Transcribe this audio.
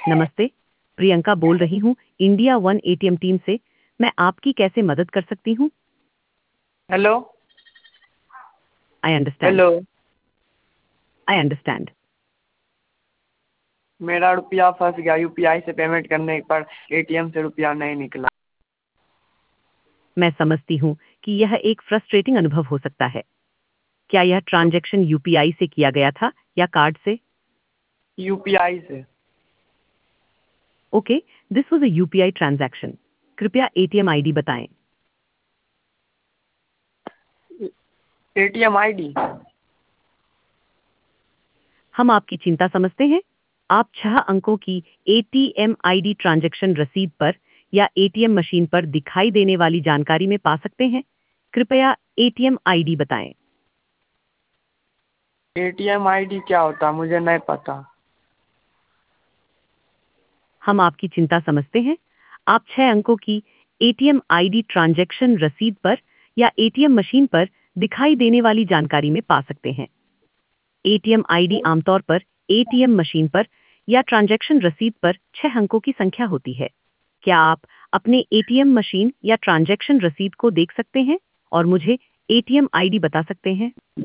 नमस्ते, प्रियंका बोल रही हूँ इंडिया वन एटीएम टीम से। मैं आपकी कैसे मदद कर सकती हूँ? Hello. I understand. Hello. I understand. मेरा रुपया फंस गया, यूपीआई से पेमेंट करने पर एटीएम से रुपया नहीं निकला। मैं समझती हूँ कि यह एक फ्रस्ट्रेटिंग अनुभव हो सकता है। क्या यह ट्रांजैक्शन यूपीआई से किया गया था या कार्ड से? यूपीआई से। Okay, this was a UPI transaction. कृपया एटीएम आईडी बताएं। ATM ID. हम आपकी चिंता समझते हैं। आप 6 अंकों की एटीएम आईडी ट्रांजैक्शन रसीद पर या एटीएम मशीन पर दिखाई देने वाली जानकारी में पा सकते हैं। कृपया एटीएम आईडी बताएं। एटीएम आईडी क्या होता है, मुझे नहीं पता। हम आपकी चिंता समझते हैं। आप 6 अंकों की एटीएम आईडी ट्रांजैक्शन रसीद पर या एटीएम मशीन पर दिखाई देने वाली जानकारी में पा सकते हैं। एटीएम आईडी आमतौर पर एटीएम मशीन पर या ट्रांजैक्शन रसीद पर 6 अंकों की संख्या होती है। क्या आप अपने एटीएम मशीन या ट्रांजैक्शन रसीद को देख सकते हैं और मुझे एटीएम आईडी बता सकते हैं?